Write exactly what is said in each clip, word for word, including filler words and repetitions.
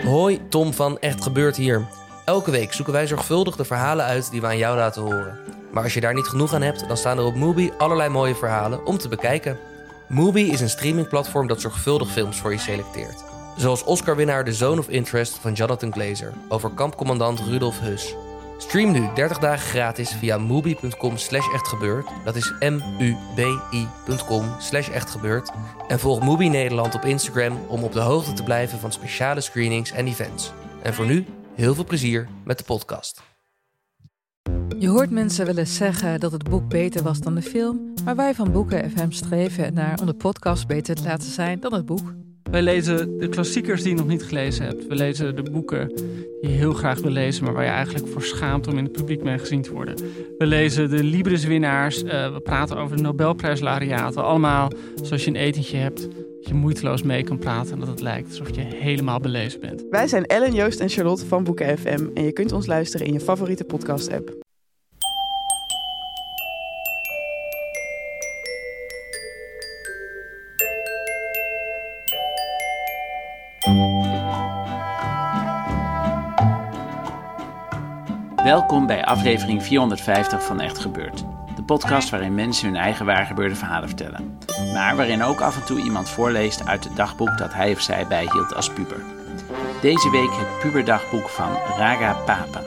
Hoi, Tom van Echt Gebeurd hier. Elke week zoeken wij zorgvuldig de verhalen uit die we aan jou laten horen. Maar als je daar niet genoeg aan hebt, dan staan er op Mubi allerlei mooie verhalen om te bekijken. Mubi is een streamingplatform dat zorgvuldig films voor je selecteert. Zoals Oscar-winnaar The Zone of Interest van Jonathan Glazer over kampcommandant Rudolf Höss. Stream nu dertig dagen gratis via mubi.com slash echtgebeurd. Dat is M-U-B-I.com slash echtgebeurd. En volg Mubi Nederland op Instagram om op de hoogte te blijven van speciale screenings en events. En voor nu, heel veel plezier met de podcast. Je hoort mensen wel eens zeggen dat het boek beter was dan de film, maar wij van Boeken F M streven naar om de podcast beter te laten zijn dan het boek. Wij lezen de klassiekers die je nog niet gelezen hebt. We lezen de boeken die je heel graag wil lezen, maar waar je eigenlijk voor schaamt om in het publiek mee gezien te worden. We lezen de Libris-winnaars. Uh, we praten over de Nobelprijslaureaten. Allemaal zoals je een etentje hebt, dat je moeiteloos mee kan praten en dat het lijkt alsof je helemaal belezen bent. Wij zijn Ellen, Joost en Charlotte van Boeken F M en je kunt ons luisteren in je favoriete podcast-app. Welkom bij aflevering vierhonderdvijftig van Echt Gebeurd. De podcast waarin mensen hun eigen waargebeurde verhalen vertellen. Maar waarin ook af en toe iemand voorleest uit het dagboek dat hij of zij bijhield als puber. Deze week het puberdagboek van Raga Papen.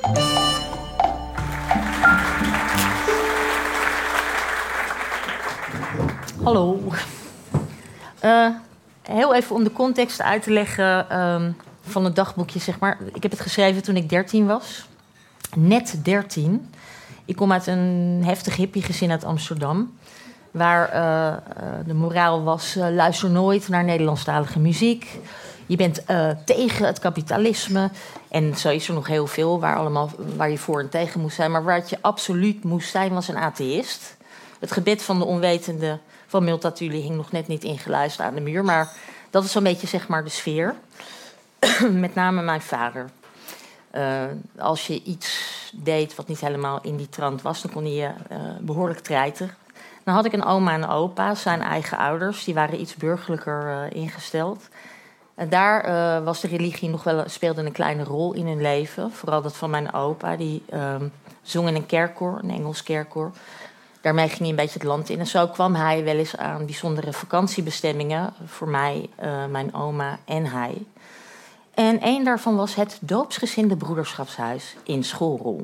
Hallo. Uh, heel even om de context uit te leggen um, van het dagboekje, zeg maar. Ik heb het geschreven toen ik dertien was. Net dertien. Ik kom uit een heftig hippiegezin uit Amsterdam. Waar uh, uh, de moraal was, uh, luister nooit naar Nederlandstalige muziek. Je bent uh, tegen het kapitalisme. En zo is er nog heel veel waar, allemaal, waar je voor en tegen moest zijn. Maar waar je absoluut moest zijn, was een atheïst. Het gebed van de onwetende van Multatuli hing nog net niet ingeluisterd aan de muur. Maar dat is zo'n beetje, zeg maar, de sfeer. Met name mijn vader. Uh, als je iets deed wat niet helemaal in die trant was, dan kon je uh, behoorlijk treiten. Dan had ik een oma en een opa, zijn eigen ouders. Die waren iets burgerlijker uh, ingesteld. En daar uh, was de religie nog wel, speelde een kleine rol in hun leven. Vooral dat van mijn opa, die uh, zong in een kerkkoor, een Engels kerkkoor. Daarmee ging hij een beetje het land in. En zo kwam hij wel eens aan bijzondere vakantiebestemmingen voor mij, uh, mijn oma en hij. En één daarvan was het doopsgezinde broederschapshuis in Schoolrol.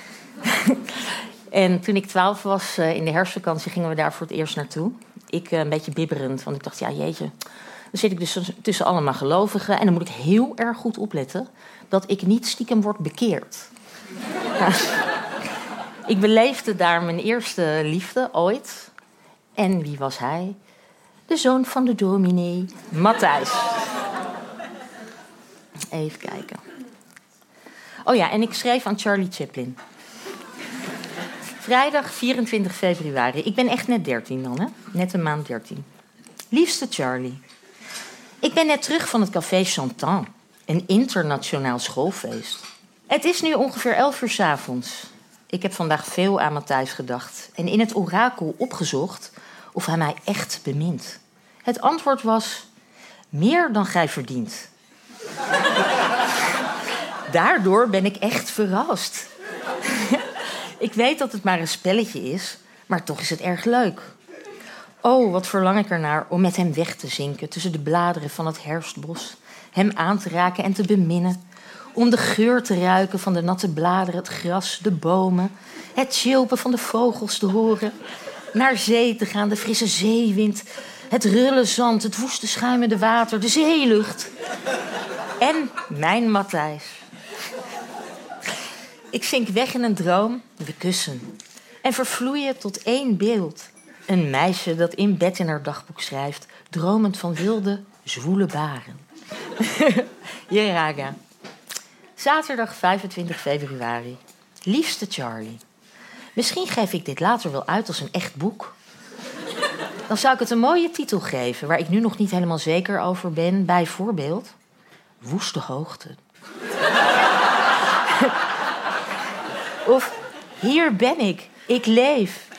En toen ik twaalf was, uh, in de herfstvakantie, gingen we daar voor het eerst naartoe. Ik uh, een beetje bibberend, want ik dacht, ja jeetje. Dan zit ik dus tussen allemaal gelovigen. En dan moet ik heel erg goed opletten dat ik niet stiekem word bekeerd. Ja. Ik beleefde daar mijn eerste liefde ooit. En wie was hij? De zoon van de dominee, Matthijs. Even kijken. Oh ja, en ik schreef aan Charlie Chaplin. Vrijdag vierentwintig februari. Ik ben echt net dertien dan, hè? Net een maand dertien. Liefste Charlie. Ik ben net terug van het café Chantan. Een internationaal schoolfeest. Het is nu ongeveer elf uur 's avonds. Ik heb vandaag veel aan Matthijs gedacht. En in het orakel opgezocht of hij mij echt bemint. Het antwoord was: meer dan gij verdient. Daardoor ben ik echt verrast. Ik weet dat het maar een spelletje is, maar toch is het erg leuk. Oh, wat verlang ik ernaar om met hem weg te zinken tussen de bladeren van het herfstbos. Hem aan te raken en te beminnen. Om de geur te ruiken van de natte bladeren, het gras, de bomen. Het chilpen van de vogels te horen. Naar zee te gaan, de frisse zeewind. Het rulle zand, het woeste schuimende water, de zeelucht. En mijn Matthijs. Ik zink weg in een droom, we kussen. En vervloeien tot één beeld. Een meisje dat in bed in haar dagboek schrijft, dromend van wilde, zwoele baren. Je Raga. Zaterdag vijfentwintig februari. Liefste Charlie. Misschien geef ik dit later wel uit als een echt boek. Dan zou ik het een mooie titel geven, waar ik nu nog niet helemaal zeker over ben. Bijvoorbeeld, Woeste Hoogte. Of, hier ben ik, ik leef.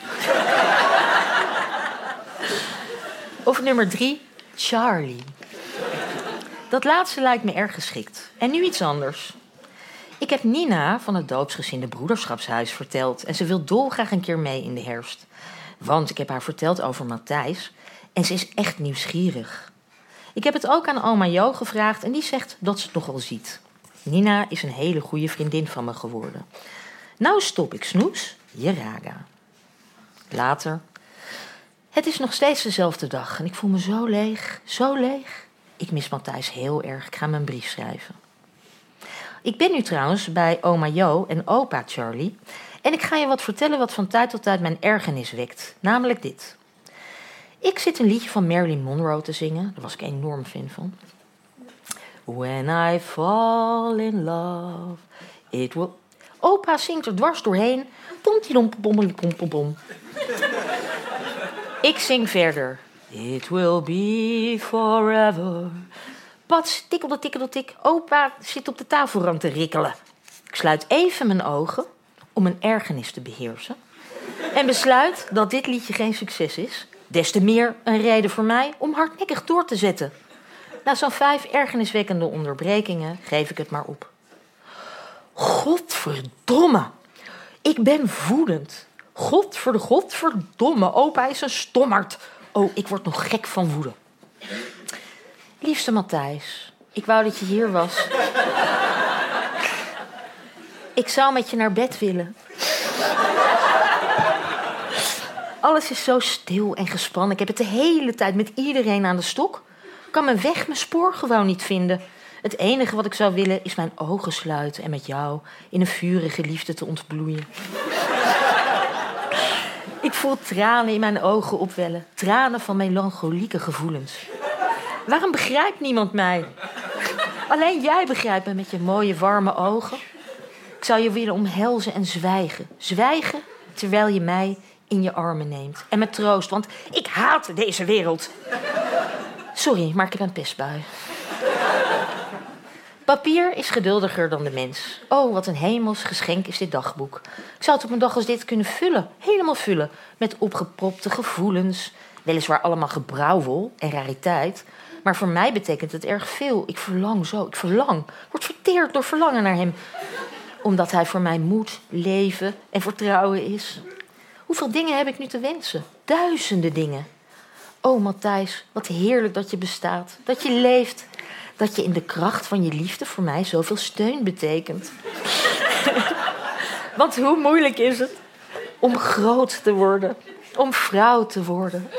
Of nummer drie, Charlie. Dat laatste lijkt me erg geschikt. En nu iets anders. Ik heb Nina van het doopsgezinde broederschapshuis verteld. En ze wil dolgraag een keer mee in de herfst. Want ik heb haar verteld over Matthijs. En ze is echt nieuwsgierig. Ik heb het ook aan oma Jo gevraagd en die zegt dat ze het nogal ziet. Nina is een hele goede vriendin van me geworden. Nou stop ik snoes, je raga. Later. Het is nog steeds dezelfde dag en ik voel me zo leeg, zo leeg. Ik mis Matthijs heel erg, ik ga hem een brief schrijven. Ik ben nu trouwens bij oma Jo en opa Charlie. En ik ga je wat vertellen wat van tijd tot tijd mijn ergernis wekt. Namelijk dit. Ik zit een liedje van Marilyn Monroe te zingen. Daar was ik enorm fan van. When I fall in love, it will... Opa zingt er dwars doorheen. Pom-tidom-pom-pom-pom-pom. Ik zing verder. It will be forever. Pats, tikkelde, tikkelde, tik. Opa zit op de tafelrand te rikkelen. Ik sluit even mijn ogen om mijn ergernis te beheersen. En besluit dat dit liedje geen succes is. Des te meer een reden voor mij om hardnekkig door te zetten. Na zo'n vijf ergerniswekkende onderbrekingen geef ik het maar op. Godverdomme. Ik ben woedend. Godverde, godverdomme. Opa is een stommerd. Oh, ik word nog gek van woede. Liefste Matthijs, ik wou dat je hier was. Ik zou met je naar bed willen. Alles is zo stil en gespannen. Ik heb het de hele tijd met iedereen aan de stok. Ik kan mijn weg, mijn spoor gewoon niet vinden. Het enige wat ik zou willen is mijn ogen sluiten en met jou in een vurige liefde te ontbloeien. Ik voel tranen in mijn ogen opwellen. Tranen van melancholieke gevoelens. Waarom begrijpt niemand mij? Alleen jij begrijpt me met je mooie warme ogen. Ik zou je willen omhelzen en zwijgen. Zwijgen terwijl je mij in je armen neemt. En me troost, want ik haat deze wereld. Sorry, maar ik heb een pestbui. Papier is geduldiger dan de mens. Oh, wat een hemels geschenk is dit dagboek. Ik zou het op een dag als dit kunnen vullen. Helemaal vullen. Met opgepropte gevoelens. Weliswaar allemaal gebrouwel en rariteit. Maar voor mij betekent het erg veel. Ik verlang zo, ik verlang. Ik word verteerd door verlangen naar hem. Omdat hij voor mij moed, leven en vertrouwen is. Hoeveel dingen heb ik nu te wensen? Duizenden dingen. Oh, Matthijs, wat heerlijk dat je bestaat. Dat je leeft. Dat je in de kracht van je liefde voor mij zoveel steun betekent. Want hoe moeilijk is het om groot te worden. Om vrouw te worden.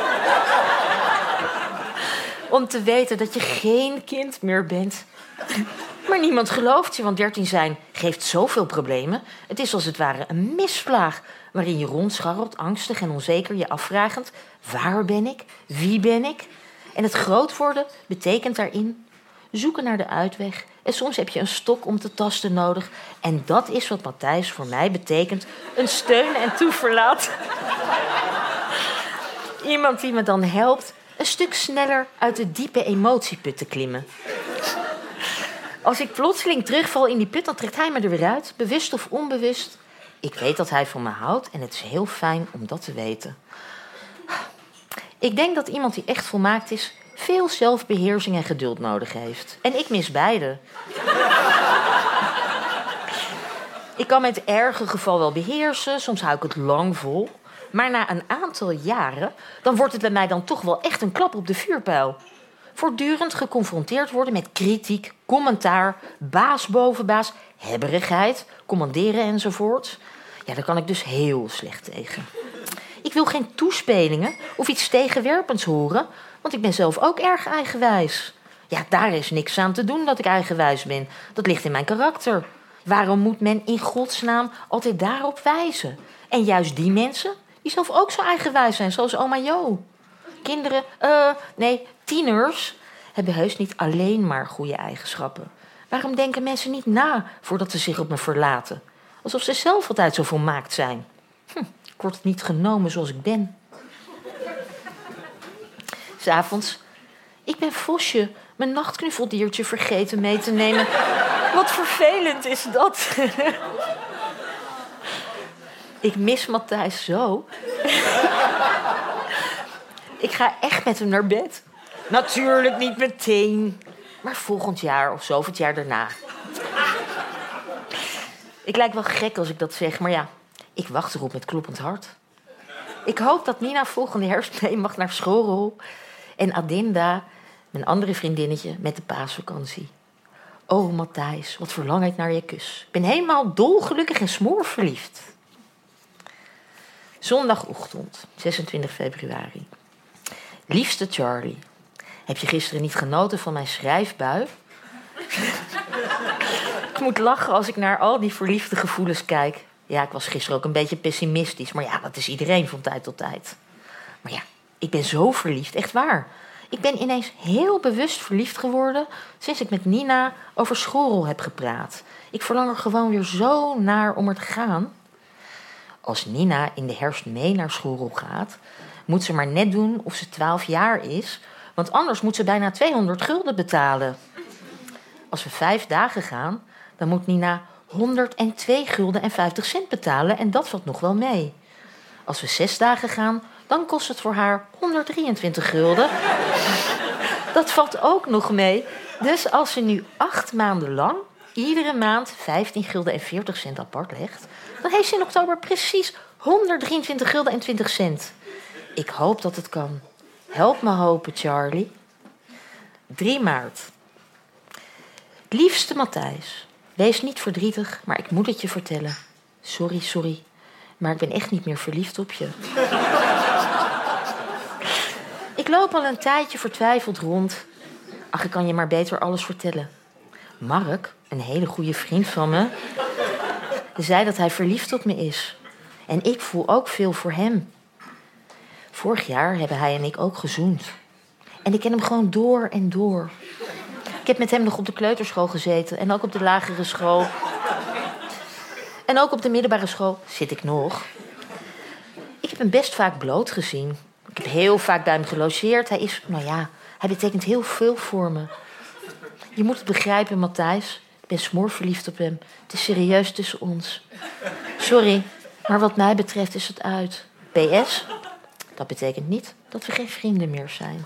Om te weten dat je geen kind meer bent. Maar niemand gelooft je, want dertien zijn geeft zoveel problemen. Het is als het ware een misvlaag waarin je rondscharrelt, angstig en onzeker, je afvragend: waar ben ik? Wie ben ik? En het groot worden betekent daarin zoeken naar de uitweg. En soms heb je een stok om te tasten nodig. En dat is wat Matthijs voor mij betekent: een steun en toeverlaat. Iemand die me dan helpt een stuk sneller uit de diepe emotieput te klimmen. Als ik plotseling terugval in die put, dan trekt hij me er weer uit, bewust of onbewust. Ik weet dat hij van me houdt en het is heel fijn om dat te weten. Ik denk dat iemand die echt volmaakt is veel zelfbeheersing en geduld nodig heeft. En ik mis beide. Ik kan me het erge geval wel beheersen, soms hou ik het lang vol. Maar na een aantal jaren, dan wordt het bij mij dan toch wel echt een klap op de vuurpijl. Voortdurend geconfronteerd worden met kritiek, commentaar, baas boven baas, hebberigheid, commanderen enzovoort. Ja, daar kan ik dus heel slecht tegen. Ik wil geen toespelingen of iets tegenwerpends horen, want ik ben zelf ook erg eigenwijs. Ja, daar is niks aan te doen dat ik eigenwijs ben. Dat ligt in mijn karakter. Waarom moet men in godsnaam altijd daarop wijzen? En juist die mensen die zelf ook zo eigenwijs zijn, zoals oma Jo. Kinderen, uh, nee, tieners hebben heus niet alleen maar goede eigenschappen. Waarom denken mensen niet na voordat ze zich op me verlaten? Alsof ze zelf altijd zo volmaakt zijn. Hm, ik word niet genomen zoals ik ben. 'S Avonds, ik ben Vosje, mijn nachtknuffeldiertje vergeten mee te nemen. Wat vervelend is dat. Ik mis Matthijs zo. Ik ga echt met hem naar bed. Natuurlijk niet meteen. maar volgend jaar of zo, of het jaar daarna. Ik lijk wel gek als ik dat zeg, maar ja, ik wacht erop met kloppend hart. Ik hoop dat Nina volgende herfst mee mag naar schoolrol. En Adinda, mijn andere vriendinnetje, met de paasvakantie. Oh, Matthijs, wat verlang ik naar je kus. Ik ben helemaal dolgelukkig en smoorverliefd. Zondagochtend, zesentwintig februari. Liefste Charlie, heb je gisteren niet genoten van mijn schrijfbui? Ik moet lachen als ik naar al die verliefde gevoelens kijk. Ja, ik was gisteren ook een beetje pessimistisch. Maar ja, dat is iedereen van tijd tot tijd. Maar ja, ik ben zo verliefd, echt waar. Ik ben ineens heel bewust verliefd geworden sinds ik met Nina over schoolrol heb gepraat. Ik verlang er gewoon weer zo naar om er te gaan. Als Nina in de herfst mee naar schoolrol gaat, moet ze maar net doen of ze twaalf jaar is, want anders moet ze bijna tweehonderd gulden betalen. Als we vijf dagen gaan, dan moet Nina honderdtwee gulden en vijftig cent betalen en dat valt nog wel mee. Als we zes dagen gaan, dan kost het voor haar honderddrieëntwintig gulden. Dat valt ook nog mee. Dus als ze nu acht maanden lang iedere maand vijftien gulden en veertig cent apart legt, dan heeft ze in oktober precies honderddrieëntwintig gulden en twintig cent. Ik hoop dat het kan. Help me hopen, Charlie. drie maart. Liefste Matthijs, wees niet verdrietig, maar ik moet het je vertellen. Sorry, sorry, maar ik ben echt niet meer verliefd op je. Ik loop al een tijdje vertwijfeld rond. Ach, ik kan je maar beter alles vertellen. Mark, een hele goede vriend van me, zei dat hij verliefd op me is. En ik voel ook veel voor hem. Vorig jaar hebben hij en ik ook gezoend. En ik ken hem gewoon door en door. Ik heb met hem nog op de kleuterschool gezeten en ook op de lagere school. En ook op de middelbare school zit ik nog. Ik heb hem best vaak bloot gezien. Ik heb heel vaak bij hem gelogeerd. Hij is, nou ja, hij betekent heel veel voor me. Je moet het begrijpen, Matthijs. Ik ben smoorverliefd op hem. Het is serieus tussen ons. Sorry, maar wat mij betreft is het uit. P S, dat betekent niet dat we geen vrienden meer zijn.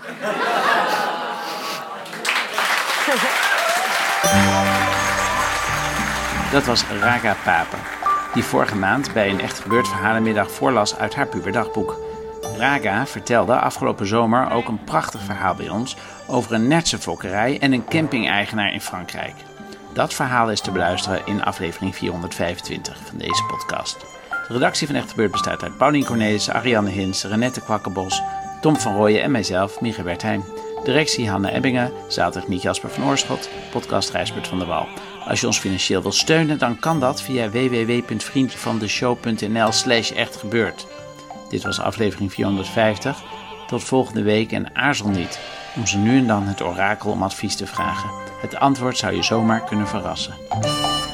Dat was Raga Paper, die vorige maand bij een Echt Gebeurd verhalenmiddag voorlas uit haar puberdagboek. Raga vertelde afgelopen zomer ook een prachtig verhaal bij ons over een nertsenfokkerij en een camping-eigenaar in Frankrijk. Dat verhaal is te beluisteren in aflevering vierhonderdvijfentwintig van deze podcast. De redactie van Echt Gebeurd bestaat uit Paulien Cornelissen, Ariane Hins, Renette Kwakkenbos, Tom van Rooyen en mijzelf, Mieke Wertheim. Directie Hanne Ebbingen, zaaltechniek Jasper van Oorschot, podcast Gijsbert van der Wal. Als je ons financieel wil steunen, dan kan dat via w w w punt vriendjevandeshow punt n l slash echtgebeurd. Dit was aflevering vierhonderdvijftig. Tot volgende week en aarzel niet om zo nu en dan het orakel om advies te vragen. Het antwoord zou je zomaar kunnen verrassen.